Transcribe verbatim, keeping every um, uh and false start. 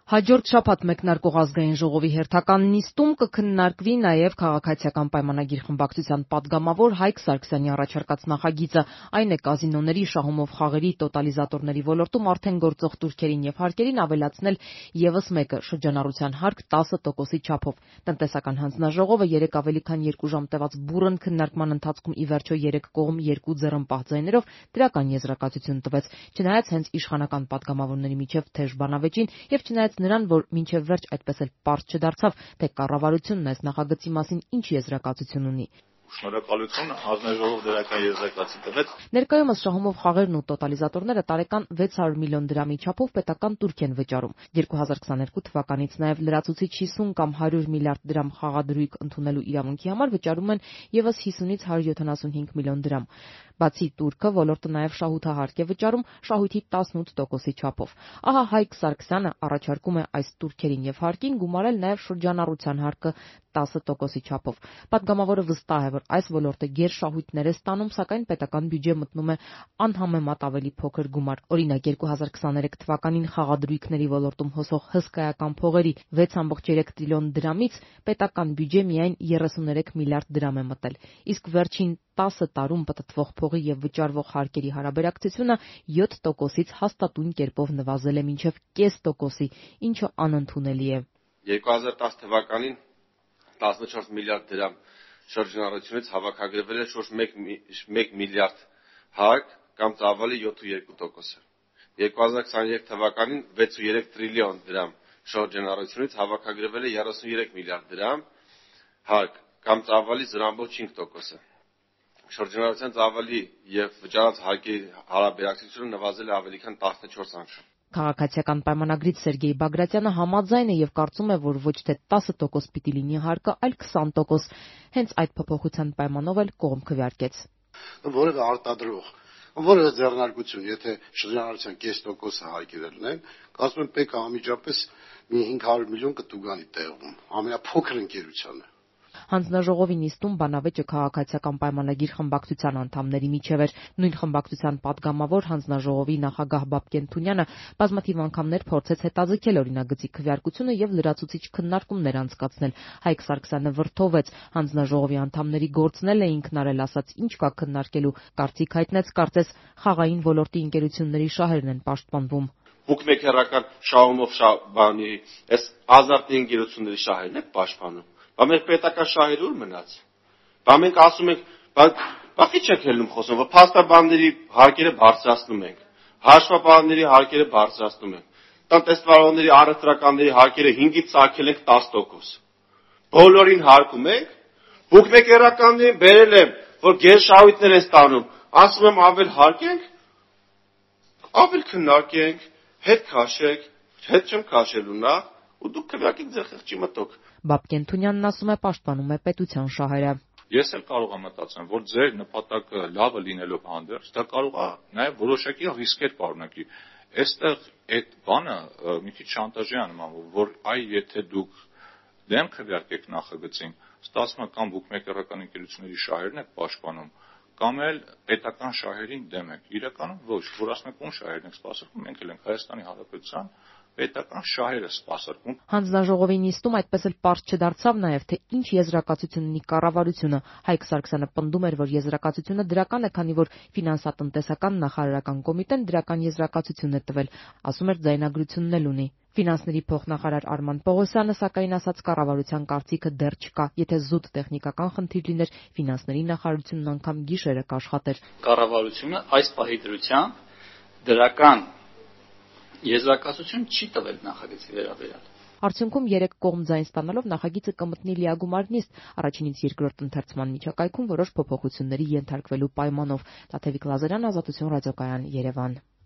Հաջորդ շաբաթ մեկնարկող ազգային ժողովի հերթական նիստում կքննարկվի նաև քաղաքացիական պայմանագիր խմբակցության պատգամավոր Հայկ Սարգսյանի առաջարկած նախագիծը, այն է կազինոների, շահումով խաղերի, տոտալիզատորների ոլորտում արդեն գործող տուրքերին և հարկերին ավելացնել ևս մեկը՝ շրջանառության հարկ տասը տոկոսի չափով։ Տնտեսական հանձնաժողովը երեկ ավելի քան երկու ժամ տևած բուռն քննարկման ընթացքում ի վերջո երեք կողմ երկու ձեռնպահ ձայներով դրական եզրակացություն տվեց, չնայած հենց իշխանական պատգամավորների միջև թեժ բանավեճին և չնայած նրան, որ մինչև վերջ այդպես էլ պարզ չդարձավ, թե կառավարությունն այս նախագծի մասին ինչ եզրակացություն ունի։ Շնորհակալություն, հանձնաժողով դրական եզրակացություն տվեց։ Ներկայումս շահումով խաղերն ու տոտալիզատորները տարեկան վեց հարյուր միլիոն դրամի չափով պետական տուրք են վճարում։ երկու հազար քսաներկու թվականից նաև լրացուցիչ հիսուն կամ հարյուր միլիարդ դրամ խաղադրույք ընդունելու իրավունքի համար վճարում են ևս հիսունից հարյուր յոթանասունհինգ միլիոն դրամ։ Բացի տուրքը, ոլորտը նաև շահութահարկ է վճարում շահույթի տասնութ տոկոսի չափով։ Ահա Հայկ Սարգսյանը առաջարկում է այս տուրքերին և հարկին գումարել նաև շրջանառության հարկը տասը տոկոսի չափով։ Պատգամավորը վստահ է, որ այս ոլորտը գերշահույթներ է ստանում, սակայն պետական բյուջե մտնում է անհամեմատ ավելի փոքր գումար։ Օրինակ, երկու հազար քսաներեք թվականին խաղադրույքների ոլորտում հոսող հսկայական փողերի վեց կόμma երեք տրիլիոն դրամից պետական բյուջե միայն երեսուներեք միլիարդ դրամ է մտել, իսկ վերջին տասը տարում պտտվող փողի և վճարվող հարկերի հարաբերակցությունը յոթ տոկոսից հաստատուն կերպով նվազել է մինչև կես տոկոսի, ինչը անընդունելի է։ երկու հազար տասը թվականին տասնչորս միլիարդ դրամ շրջանառությունից հավաքագրվել է շուրջ մեկ միլիարդ հարկ կամ ծավալի յոթ տոկոս։ երկու հազար քսաներեք թվականին վեց տրիլիոն դրամ շրջանառությունից հավաքագրվել է երեսունյոթ միլիարդ դրամ հարկ կամ ծավալի զրո կόμma հինգ տոկոս։ Շրջանառության ծավալի և վճարած հարկերի հարաբերակցությունը նվազել է ավելի քան տասնչորս անգամ։ Քաղաքացիական պայմանագրից Սերգեյ Բագրատյանը համաձայն է և կարծում է, որ ոչ թե տասը տոկոս պիտի լինի հարկը, այլ քսան տոկոս։ Հենց այդ փոփոխության պայմանով էլ կողմ քվեարկեց։ Որևէ արտադրող, որևէ ձեռնարկություն, եթե շրջանառության կես տոկոսը հարկերել ունեն, կարծում եմ պետք է անմիջապես մի հինգ հարյուր միլիոն կտուգանի տեղում, ամենափոքր ընկերությանը։ Հանձնաժողովի նիստում բանավեճը քաղաքացիական պայմանագիր խմբակցության անդամների միջև էր։ Նույն խմբակցության պատգամավոր հանձնաժողովի նախագահ Բաբկեն Թունյանը բազմաթիվ անգամներ փորձեց հետաձգել օրինագծի քվեարկությունը և լրացուցիչ քննարկումներ անցկացնել։ Հայկ Սարգսյանը վրդովվեց, հանձնաժողովի անդամների գործն էլ է ինքնարել, ասաց ինչ կա քննարկելու, կարծիք հայտնեց, կարծես խաղային ոլորտի ընկերությունների շահերն են պաշտպանվում։ Բուկմեկերական շահումով բանի, այս ազարտի ընկերությունների շահերն եք պաշտպանում։ Բա մեր պետական շահերը ուր մնաց։ Բա մենք ասում ենք, բա ի՞նչ եք ելնում խոսում, որ փաստաբանների հարկերը բարձրացնում ենք, հաշվապահների հարկերը բարձրացնում ենք, տնտեսվարողների, առևտրականների հարկերը հինգից ծագել ենք տասը տոկոս։ Բոլորին հարկում ենք, բուկմեկերականներին բերել եմ, որ գերշահույթներ են ստանում, ասում եմ ավել հարկենք, ավել քննարկենք, հետ քաշեք, հետ չեմ քաշելու նա, ու դուք քվեարկեք ձեր խղճի մտոք։ Բաբկեն Թունյանն ասում է, պաշտպանում է պետության շահերը։ Ես էլ կարող եմ մտածեմ, որ ձեր նպատակը լավը լինելով հանդերձ, դա կարող է նաև որոշակի ռիսկեր պարունակի։ Այստեղ այդ բանը մի քիչ շանտաժի է նման, որ այ եթե դուք դեմ քվեարկեք նախագծին, ստացվում է կամ բուկմեկերական ընկերությունների շահերն եք պաշտպանում, կամ էլ պետական շահերին դեմ եք։ Իրականում ոչ, որ ասում եք ում շահերն եք սպասարկում, մենք էլ ենք Հայաստանի Հանրապետության պետական շահերը սպասարկում։ Հանձնաժողովի նիստում այդպես էլ պարզ չդարձավ նաև, թե ինչ եզրակացություն ունի կառավարությունը։ Հայկ Սարգսյանը պնդում էր, որ եզրակացությունը դրական է, քանի որ ֆինանսատնտեսական նախարարական կոմիտեն դրական եզրակացություն է տվել, ասում էր ձայնագրությունն էլ ունի։ Ֆինանսների փոխնախարար Արման Պողոսյանը սակայն ասաց, կառավարության կարծիքը դեռ չկա։ Եթե զուտ տեխնիկական խնդիր լիներ, ֆինանսների նախարարությունն անգամ գիշերը կաշխատեր։ Կառավարությունը այս պահի դրությամբ դրական եզրակացություն չի տվել նախագծի վերաբերյալ։ Արդյունքում երեք կողմ ձայն ստանալով նախագիծը կմտնի լիագումար նիստ առաջինից երկրորդ ընթերցման միջակայքում որոշ փոփոխությունների ենթարկվելու պայմանով։ Տաթևիկ Լազարյան, Ազատություն ռադիոկայան, Երևան։